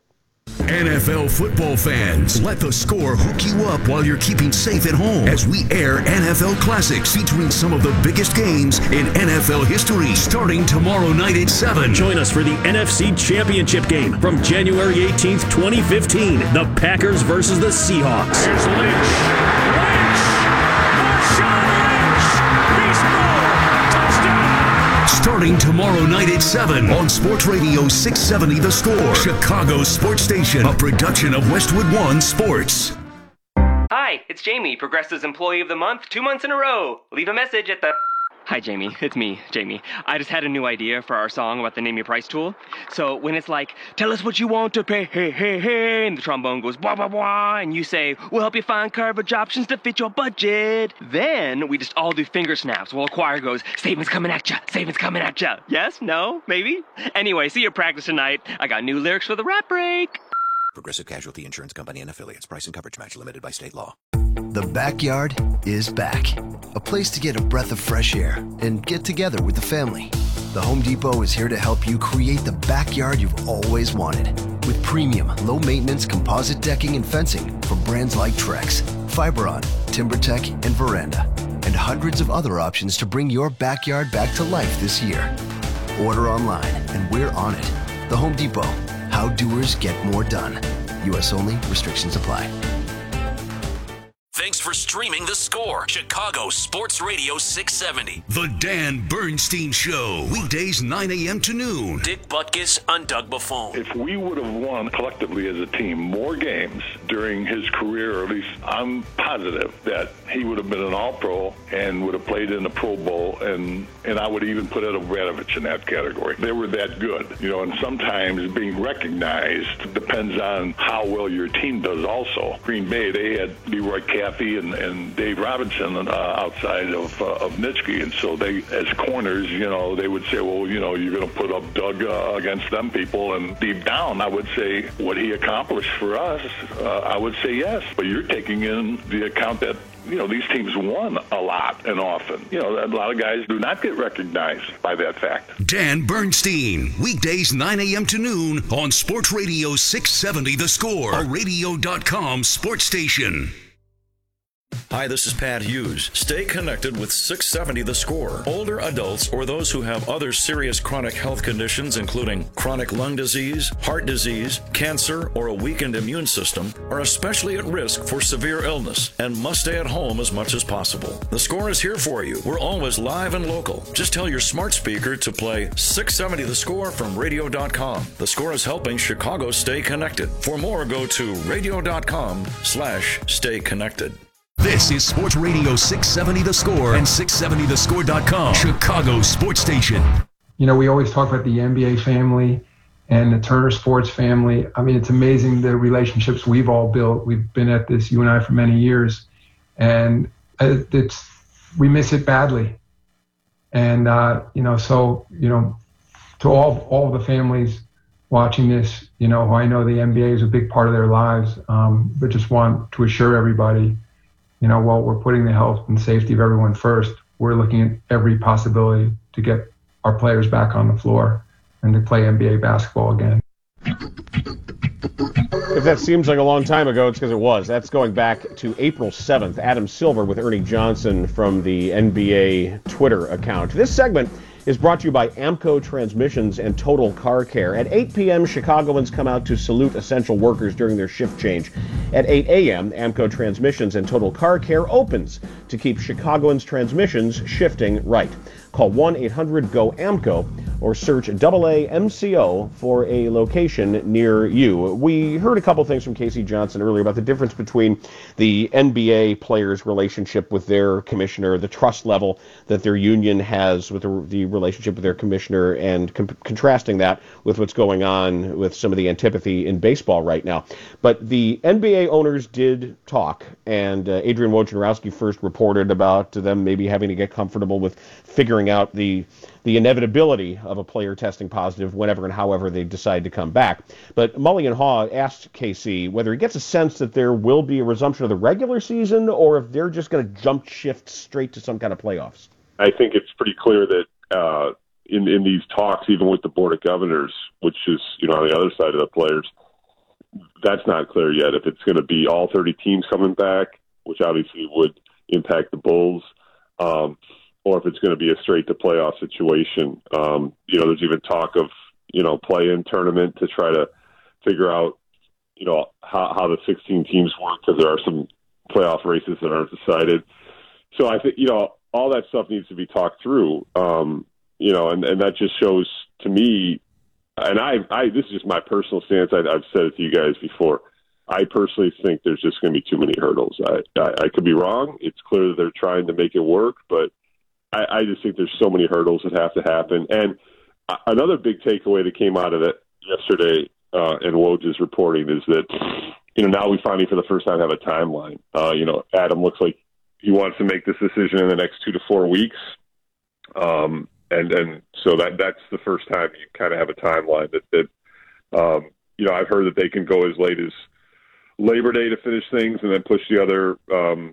N F L football fans, let The Score hook you up while you're keeping safe at home as we air N F L Classics featuring some of the biggest games in N F L history starting tomorrow night at seven. Join us for the N F C Championship game from January eighteenth, twenty fifteen. The Packers versus the Seahawks. Here's Lynch. Lynch! Marshawn Lynch! Beast Mode! Touchdown! Starting tomorrow night at seven on Sports Radio six seventy The Score, Chicago's sports station, a production of Westwood One Sports. Hi, it's Jamie, Progressive's Employee of the Month, two months in a row. Leave a message at the... Hi, Jamie. It's me, Jamie. I just had a new idea for our song about the Name Your Price tool. So when it's like, tell us what you want to pay, hey, hey, hey, and the trombone goes, blah, blah, blah, and you say, we'll help you find coverage options to fit your budget. Then we just all do finger snaps while a choir goes, statements coming at ya, statements coming at ya. Yes? No? Maybe? Anyway, see your practice tonight. I got new lyrics for the rap break. Progressive Casualty Insurance Company and Affiliates. Price and coverage match limited by state law. The backyard is back. A place to get a breath of fresh air and get together with the family. The Home Depot is here to help you create the backyard you've always wanted. With premium, low-maintenance composite decking and fencing from brands like Trex, Fiberon, TimberTech, and Veranda. And hundreds of other options to bring your backyard back to life this year. Order online and we're on it. The Home Depot. How doers get more done. U S only. Restrictions apply. Thanks for streaming The Score, Chicago Sports Radio six seventy. The Dan Bernstein Show, weekdays nine a.m. to noon. Dick Butkus on Doug Buffone. If we would have won collectively as a team more games during his career, or at least I'm positive that he would have been an All-Pro and would have played in the Pro Bowl, and, and I would even put Ed Obradovich in that category. They were that good, you know, and sometimes being recognized depends on how well your team does also. Green Bay, they had Leroy Caffey he and, and Dave Robinson uh, outside of uh, of Nitschke, and so they, as corners, you know, they would say, well, you know, you're going to put up Doug uh, against them people, and deep down, I would say what he accomplished for us, uh, I would say yes, but you're taking in the account that, you know, these teams won a lot and often. You know, a lot of guys do not get recognized by that fact. Dan Bernstein, weekdays nine a.m. to noon on Sports Radio six seventy The Score, a radio dot com sports station. Hi, this is Pat Hughes. Stay connected with six seventy The Score. Older adults or those who have other serious chronic health conditions, including chronic lung disease, heart disease, cancer, or a weakened immune system, are especially at risk for severe illness and must stay at home as much as possible. The Score is here for you. We're always live and local. Just tell your smart speaker to play six seventy The Score from radio dot com. The Score is helping Chicago stay connected. For more, go to radio dot com slash stay connected. This is Sports Radio six seventy The Score and six seventy the score dot com, Chicago sports station. You know, we always talk about the N B A family and the Turner Sports family. I mean, it's amazing the relationships we've all built. We've been at this, you and I, for many years. And it's we miss it badly. And, uh, you know, so, you know, to all all the families watching this, you know, I know the N B A is a big part of their lives, um, but just want to assure everybody, you know, while we're putting the health and safety of everyone first, we're looking at every possibility to get our players back on the floor and to play N B A basketball again. If that seems like a long time ago, it's because it was. That's going back to April seventh. Adam Silver with Ernie Johnson from the N B A Twitter account. This segment is brought to you by AMCO Transmissions and Total Car Care. At eight p.m., Chicagoans come out to salute essential workers during their shift change. At eight a.m., AMCO Transmissions and Total Car Care opens to keep Chicagoans' transmissions shifting right. Call one eight hundred go A M C O or search double A M C O for a location near you. We heard a couple things from Casey Johnson earlier about the difference between the N B A players' relationship with their commissioner, the trust level that their union has with the, the relationship with their commissioner, and com- contrasting that with what's going on with some of the antipathy in baseball right now. But the N B A owners did talk, and uh, Adrian Wojnarowski first reported about them maybe having to get comfortable with figuring out the the inevitability of a player testing positive whenever and however they decide to come back. But Mully and Haw asked K C whether he gets a sense that there will be a resumption of the regular season or if they're just going to jump shift straight to some kind of playoffs. I think it's pretty clear that uh, in, in these talks, even with the Board of Governors, which is, you know, on the other side of the players, that's not clear yet. If it's going to be all thirty teams coming back, which obviously would impact the Bulls, um, or if it's going to be a straight-to-playoff situation. Um, you know, there's even talk of, you know, play-in tournament to try to figure out, you know, how, how the sixteen teams work, because there are some playoff races that aren't decided. So I think, you know, all that stuff needs to be talked through, um, you know, and, and that just shows to me, and I, I this is just my personal stance, I, I've said it to you guys before, I personally think there's just going to be too many hurdles. I, I, I could be wrong. It's clear that they're trying to make it work, but I, I just think there's so many hurdles that have to happen. And another big takeaway that came out of it yesterday, uh, and Woj's reporting, is that, you know, now we finally for the first time have a timeline. Uh, you know, Adam looks like he wants to make this decision in the next two to four weeks. Um, and, and so that that's the first time you kind of have a timeline that, that um, you know, I've heard that they can go as late as Labor Day to finish things and then push the other um,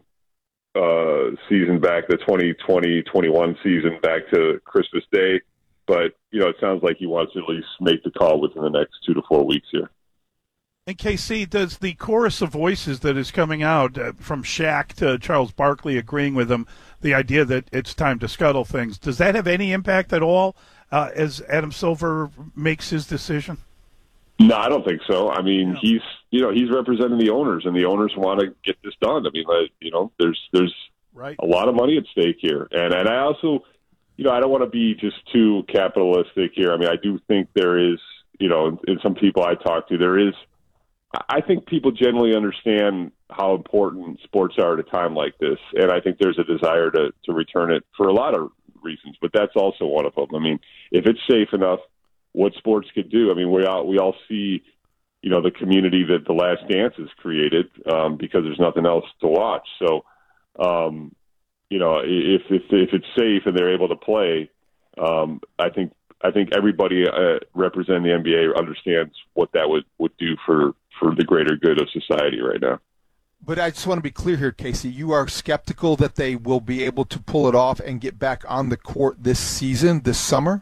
uh, season back, the twenty twenty twenty-one season back to Christmas Day. But, you know, it sounds like he wants to at least make the call within the next two to four weeks here. And K C, does the chorus of voices that is coming out uh, from Shaq to Charles Barkley agreeing with him, the idea that it's time to scuttle things, does that have any impact at all uh, as Adam Silver makes his decision? No, I don't think so. I mean, yeah. he's you know he's representing the owners, and the owners want to get this done. I mean, like, you know, there's there's right. a lot of money at stake here, and and I also, you know, I don't want to be just too capitalistic here. I mean, I do think there is, you know, in some people I talk to, there is. I think people generally understand how important sports are at a time like this, and I think there's a desire to to return it for a lot of reasons, but that's also one of them. I mean, if it's safe enough, what sports could do. I mean, we all we all see, you know, the community that The Last Dance has created um, because there's nothing else to watch. So, um, you know, if, if if it's safe and they're able to play, um, I think I think everybody uh, representing the N B A understands what that would, would do for, for the greater good of society right now. But I just want to be clear here, Casey. You are skeptical that they will be able to pull it off and get back on the court this season, this summer?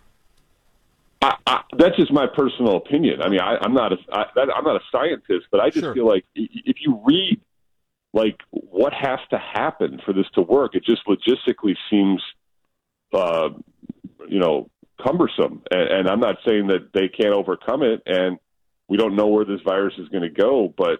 I, I, that's just my personal opinion. I mean, I, I'm not a I, that, I'm not a scientist, but I just Sure. feel like if you read like what has to happen for this to work, it just logistically seems, uh, you know, cumbersome. And, and I'm not saying that they can't overcome it, and we don't know where this virus is going to go, but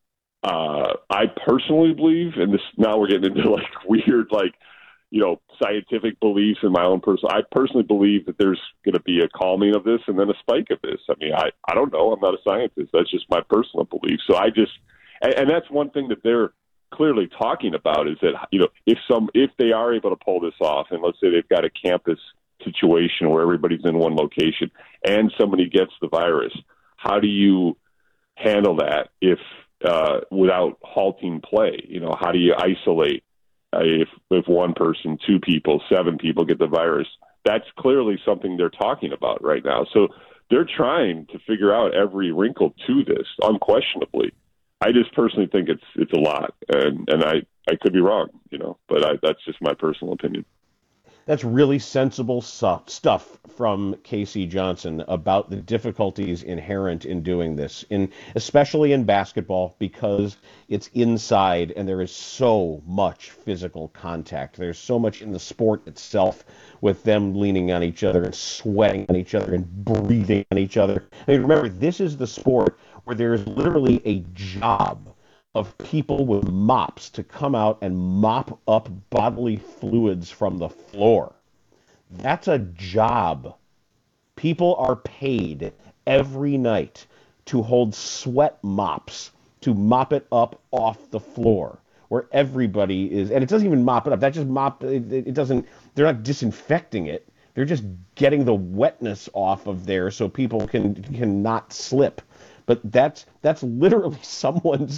uh, I personally believe, and this now we're getting into like weird, like, you know, scientific beliefs in my own personal, I personally believe that there's going to be a calming of this and then a spike of this. I mean, I, I don't know. I'm not a scientist. That's just my personal belief. So I just, and, and that's one thing that they're clearly talking about is that, you know, if some, if they are able to pull this off, and let's say they've got a campus situation where everybody's in one location and somebody gets the virus, how do you handle that if, uh, without halting play? You know, how do you isolate? Uh, if if one person, two people, seven people get the virus, that's clearly something they're talking about right now. So they're trying to figure out every wrinkle to this, unquestionably. I just personally think it's it's a lot, and and I, I could be wrong, you know, but I, that's just my personal opinion. That's really sensible stuff, stuff from Casey Johnson about the difficulties inherent in doing this, in especially in basketball, because it's inside and there is so much physical contact. There's so much in the sport itself with them leaning on each other and sweating on each other and breathing on each other. I mean, remember, this is the sport where there's literally a job of people with mops to come out and mop up bodily fluids from the floor. That's a job. People are paid every night to hold sweat mops, to mop it up off the floor, where everybody is, and it doesn't even mop it up. That just mop, it, it doesn't, they're not disinfecting it. They're just getting the wetness off of there so people can, can not slip. But that's that's literally someone's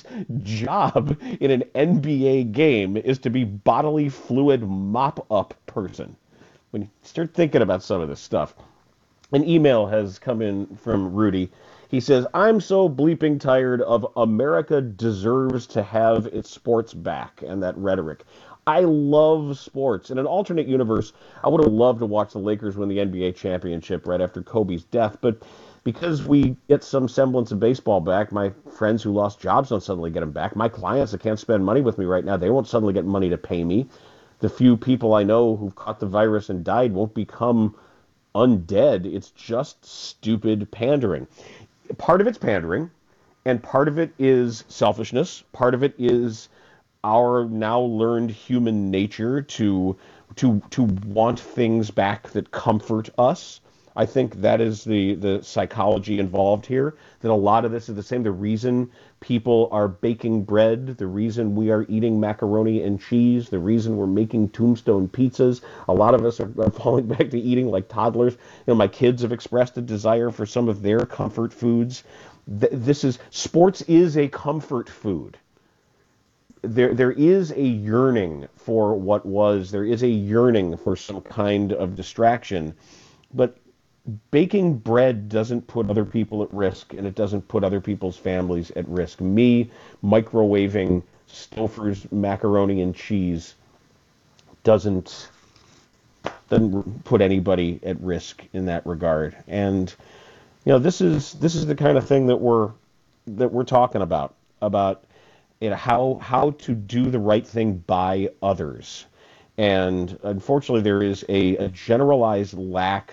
job in an N B A game, is to be bodily fluid mop-up person. When you start thinking about some of this stuff. An email has come in from Rudy. He says, I'm so bleeping tired of America deserves to have its sports back and that rhetoric. I love sports. In an alternate universe, I would have loved to watch the Lakers win the N B A championship right after Kobe's death, but because we get some semblance of baseball back, my friends who lost jobs don't suddenly get them back. My clients that can't spend money with me right now, they won't suddenly get money to pay me. The few people I know who've caught the virus and died won't become undead. It's just stupid pandering. Part of it's pandering, and part of it is selfishness. Part of it is our now learned human nature to to to want things back that comfort us. I think that is the, the psychology involved here, that a lot of this is the same. The reason people are baking bread, the reason we are eating macaroni and cheese, the reason we're making Tombstone pizzas, a lot of us are, are falling back to eating like toddlers. You know, my kids have expressed a desire for some of their comfort foods. Th- this is, sports is a comfort food. There, there is a yearning for what was, there is a yearning for some kind of distraction, but baking bread doesn't put other people at risk, and it doesn't put other people's families at risk. Me microwaving Stouffer's macaroni and cheese doesn't doesn't put anybody at risk in that regard. And you know, this is this is the kind of thing that we're that we're talking about about you know, how how to do the right thing by others. And unfortunately, there is a, a generalized lack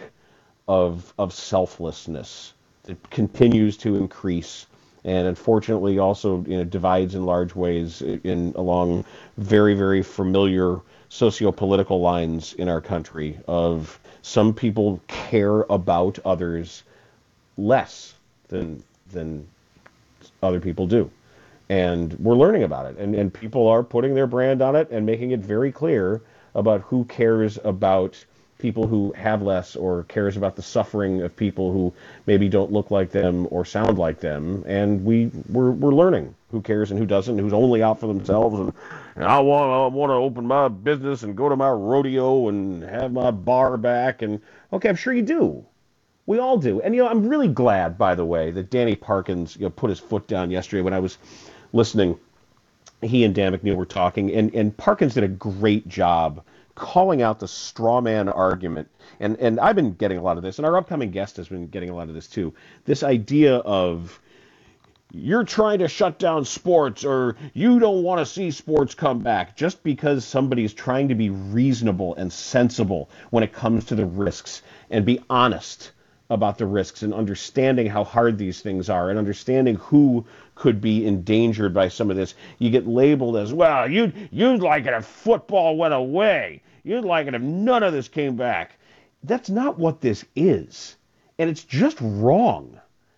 of of selflessness that continues to increase, and unfortunately also, you know, divides in large ways in along very, very familiar socio-political lines in our country of some people care about others less than than other people do. And we're learning about it, and, and people are putting their brand on it and making it very clear about who cares about people who have less, or cares about the suffering of people who maybe don't look like them or sound like them. And we we're we're learning who cares and who doesn't, who's only out for themselves. And, and I want I want to open my business and go to my rodeo and have my bar back. And okay, I'm sure you do. We all do. And, you know, I'm really glad, by the way, that Danny Parkins, you know, put his foot down yesterday when I was listening. He and Dan McNeil were talking, and, and Parkins did a great job calling out the straw man argument. And, and I've been getting a lot of this, and our upcoming guest has been getting a lot of this too. This idea of you're trying to shut down sports, or you don't want to see sports come back just because somebody is trying to be reasonable and sensible when it comes to the risks and be honest about the risks and understanding how hard these things are and understanding who could be endangered by some of this. You get labeled as, well, you'd, you'd like it if football went away. You'd like it if none of this came back. That's not what this is. And it's just wrong.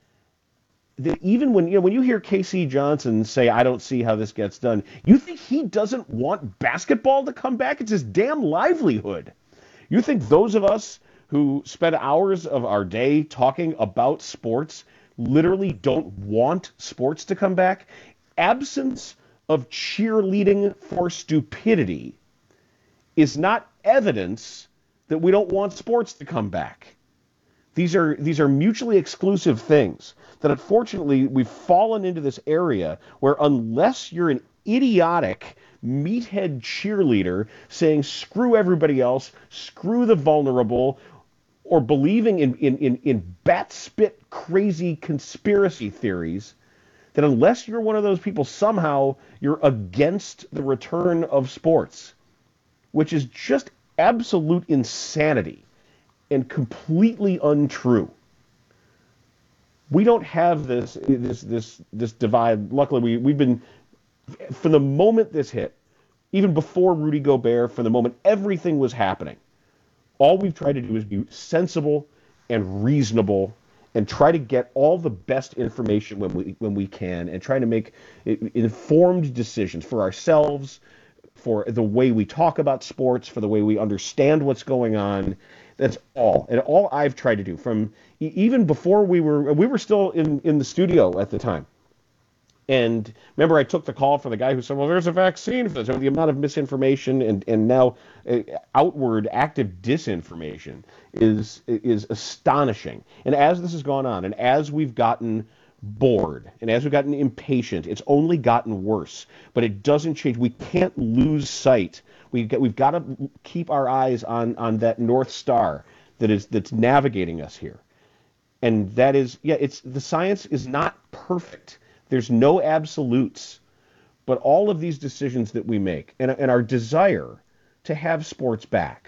That even when, you know, when you hear K C Johnson say, I don't see how this gets done, you think he doesn't want basketball to come back? It's his damn livelihood. You think those of us who spend hours of our day talking about sports literally don't want sports to come back? Absence of cheerleading for stupidity is not evidence that we don't want sports to come back. These are these are mutually exclusive things that unfortunately we've fallen into this area where unless you're an idiotic meathead cheerleader saying screw everybody else, screw the vulnerable, or believing in, in, in, in bat spit crazy conspiracy theories, that unless you're one of those people, somehow you're against the return of sports, which is just absolute insanity and completely untrue. We don't have this this this this divide. Luckily, we, we've been, from the moment this hit, even before Rudy Gobert, from the moment everything was happening, all we've tried to do is be sensible and reasonable and try to get all the best information when we when we can and try to make informed decisions for ourselves, for the way we talk about sports, for the way we understand what's going on. That's all. And all I've tried to do, from even before we were we were still in, in the studio at the time. And remember, I took the call from the guy who said, well, there's a vaccine for this. The amount of misinformation and, and now uh, outward active disinformation is is astonishing. And as this has gone on, and as we've gotten bored, and as we've gotten impatient, it's only gotten worse. But it doesn't change. We can't lose sight. We've got, we've got to keep our eyes on, on that North Star that is that's navigating us here. And that is, yeah, it's the science is not perfect. There's no absolutes, but all of these decisions that we make and, and our desire to have sports back,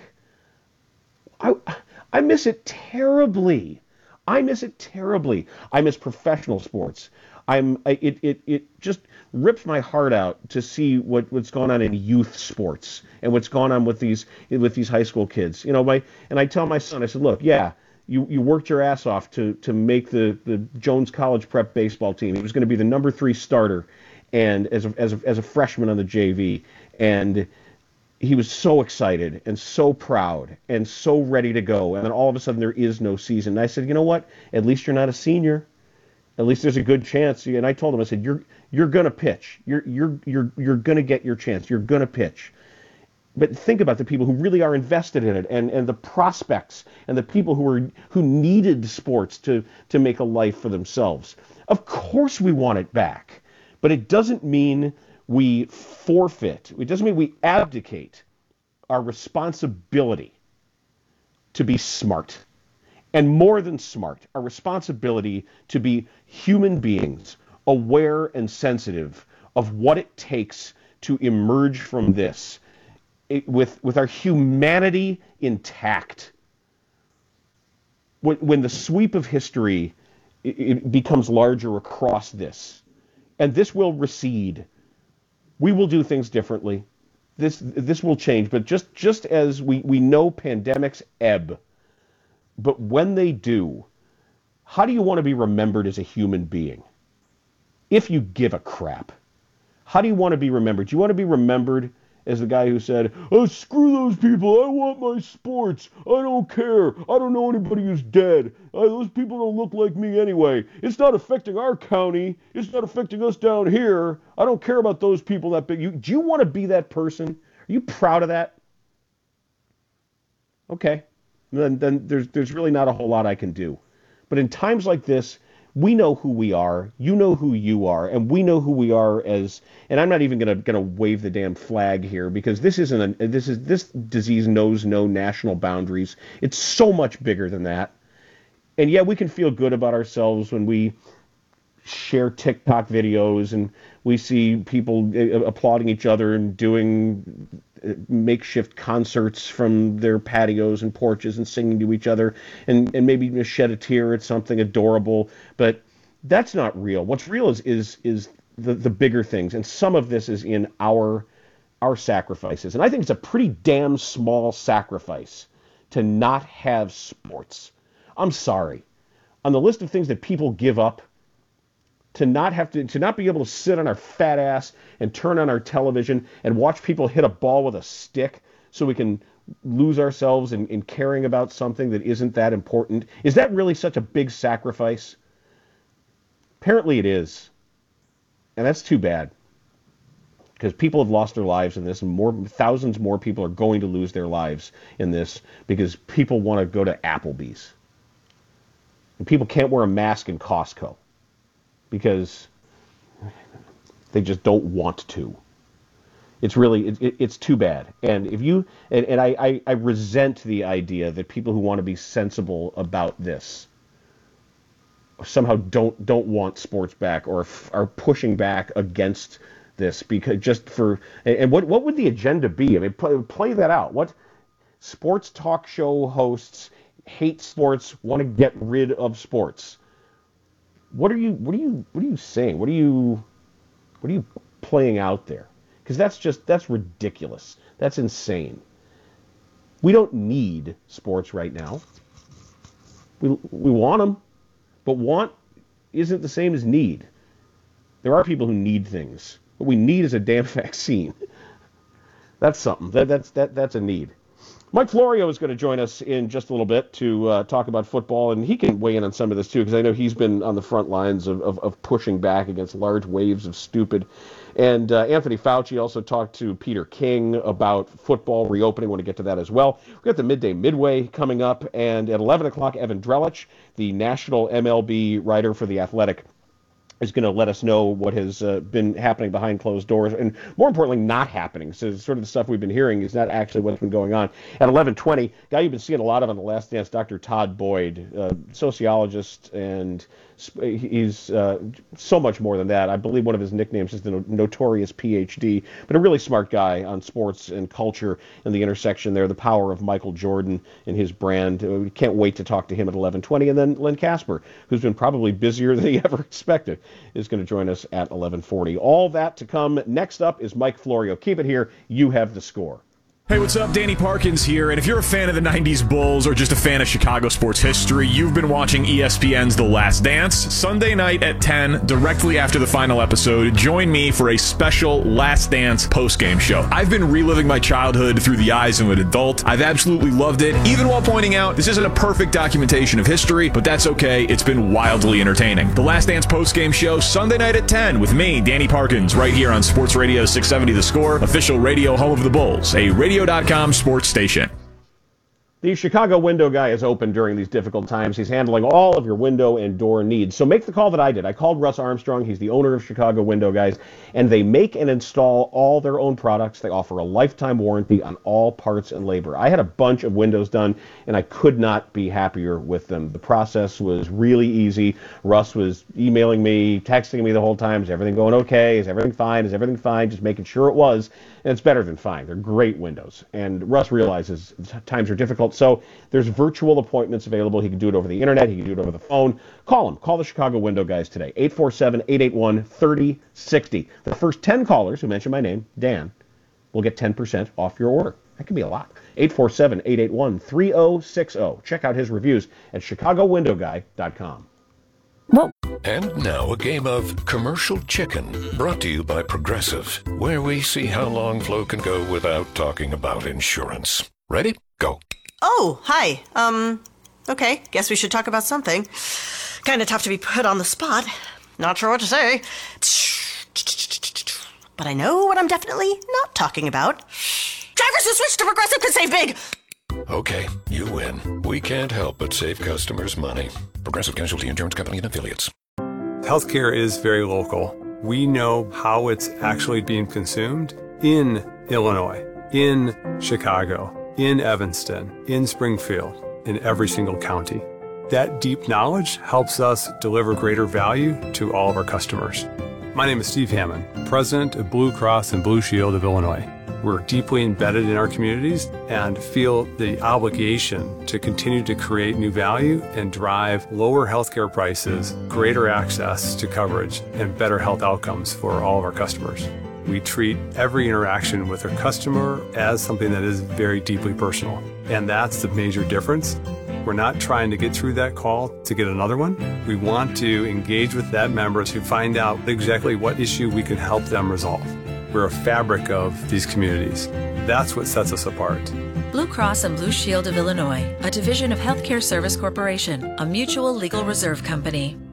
I, I miss it terribly. I miss it terribly. I miss professional sports. I'm it it it just rips my heart out to see what, what's going on in youth sports and what's going on with these with these high school kids. You know, my and I tell my son, I said, look, yeah. You, you worked your ass off to, to make the, the Jones College Prep baseball team. He was going to be the number three starter, and as a, as a, as a freshman on the J V, and he was so excited and so proud and so ready to go. And then all of a sudden there is no season. And I said, you know what? At least you're not a senior. At least there's a good chance. And I told him, I said, you're you're going to pitch. You're you're you're you're going to get your chance. You're going to pitch. But think about the people who really are invested in it, and, and the prospects, and the people who are who needed sports to, to make a life for themselves. Of course we want it back, but it doesn't mean we forfeit. It doesn't mean we abdicate our responsibility to be smart. And more than smart, our responsibility to be human beings, aware and sensitive of what it takes to emerge from this It, with with our humanity intact. When, when the sweep of history it, it becomes larger across this, and this will recede, we will do things differently. This this will change, but just just as we, we know pandemics ebb, but when they do, how do you want to be remembered as a human being? If you give a crap, how do you want to be remembered? Do you want to be remembered as the guy who said, oh, screw those people, I want my sports, I don't care, I don't know anybody who's dead, uh, those people don't look like me anyway, it's not affecting our county, it's not affecting us down here, I don't care about those people that big. You, do you want to be that person? Are you proud of that? Okay, then, then there's, there's really not a whole lot I can do. But in times like this, we know who we are, you know who you are, and we know who we are as, and I'm not even gonna gonna wave the damn flag here, because this isn't a, this is this disease knows no national boundaries. It's so much bigger than that. And yeah, we can feel good about ourselves when we share TikTok videos and we see people applauding each other and doing makeshift concerts from their patios and porches and singing to each other, and, and maybe shed a tear at something adorable, but that's not real. What's real is is is the, the bigger things, and some of this is in our our sacrifices. And I think it's a pretty damn small sacrifice to not have sports. I'm sorry. On the list of things that people give up, to not have to, to not be able to sit on our fat ass and turn on our television and watch people hit a ball with a stick so we can lose ourselves in, in caring about something that isn't that important. Is that really such a big sacrifice? Apparently it is. And that's too bad. Because people have lost their lives in this, and more thousands more people are going to lose their lives in this because people want to go to Applebee's. And people can't wear a mask in Costco because they just don't want to. It's really, it, it, it's too bad. And if you, and, and I, I, I resent the idea that people who want to be sensible about this somehow don't don't want sports back or f- are pushing back against this because just for, and what what would the agenda be? I mean, play, play that out. What sports talk show hosts hate sports, want to get rid of sports? What are you what are you what are you saying? What are you what are you playing out there? Because that's just that's ridiculous. That's insane. We don't need sports right now. We we want them, but want isn't the same as need. There are people who need things. What we need is a damn vaccine. That's something. That that's that that's a need. Mike Florio is going to join us in just a little bit to uh, talk about football, and he can weigh in on some of this too, because I know he's been on the front lines of, of, of pushing back against large waves of stupid. And uh, Anthony Fauci also talked to Peter King about football reopening. I want to get to that as well. We've got the Midday Midway coming up, and at eleven o'clock, Evan Drellich, the national M L B writer for The Athletic, is going to let us know what has uh, been happening behind closed doors, and more importantly, not happening. So sort of the stuff we've been hearing is not actually what's been going on. At eleven twenty, guy you've been seeing a lot of on The Last Dance, Doctor Todd Boyd, uh, sociologist, and he's uh, so much more than that. I believe one of his nicknames is the Notorious P H D, but a really smart guy on sports and culture and the intersection there, the power of Michael Jordan and his brand. We can't wait to talk to him at eleven twenty. And then Len Casper, who's been probably busier than he ever expected, is going to join us at eleven forty. All that to come. Next up is Mike Florio. Keep it here. You have the score. Hey, what's up? Danny Parkins here, and if you're a fan of the nineties Bulls or just a fan of Chicago sports history, you've been watching E S P N's The Last Dance. Sunday night at ten, directly after the final episode, join me for a special Last Dance post-game show. I've been reliving my childhood through the eyes of an adult. I've absolutely loved it, even while pointing out this isn't a perfect documentation of history, but that's okay. It's been wildly entertaining. The Last Dance post-game show, Sunday night at ten, with me, Danny Parkins, right here on Sports Radio six seventy The Score, official radio home of the Bulls, a radio dot com sports station. The Chicago window guy is open during these difficult times. He's handling all of your window and door needs. So make the call that I did. I called Russ Armstrong. He's the owner of Chicago Window Guys, and they make and install all their own products. They offer a lifetime warranty on all parts and labor. I had a bunch of windows done, and I could not be happier with them. The process was really easy. Russ was emailing me, texting me the whole time. Is everything going okay? Is everything fine? Is everything fine? Just making sure it was. And it's better than fine. They're great windows. And Russ realizes times are difficult, so there's virtual appointments available. He can do it over the internet. He can do it over the phone. Call him. Call the Chicago Window Guys today. eight four seven, eight eight one, three oh six oh. The first ten callers who mention my name, Dan, will get ten percent off your order. That could be a lot. eight four seven, eight eight one, three oh six oh. Check out his reviews at chicago window guy dot com. Whoa. And now a game of Commercial Chicken, brought to you by Progressive, where we see how long Flo can go without talking about insurance. Ready? Go. Oh, hi. Um, okay, guess we should talk about something. Kind of tough to be put on the spot. Not sure what to say. But I know what I'm definitely not talking about. Drivers who switch to Progressive can save big! Okay, you win. We can't help but save customers money. Progressive Casualty Insurance Company and Affiliates. Healthcare is very local. We know how it's actually being consumed in Illinois, in Chicago, in Evanston, in Springfield, in every single county. That deep knowledge helps us deliver greater value to all of our customers. My name is Steve Hammond, President of Blue Cross and Blue Shield of Illinois. We're deeply embedded in our communities and feel the obligation to continue to create new value and drive lower healthcare prices, greater access to coverage, and better health outcomes for all of our customers. We treat every interaction with our customer as something that is very deeply personal, and that's the major difference. We're not trying to get through that call to get another one. We want to engage with that member to find out exactly what issue we can help them resolve. We're a fabric of these communities. That's what sets us apart. Blue Cross and Blue Shield of Illinois, a division of Healthcare Service Corporation, a mutual legal reserve company.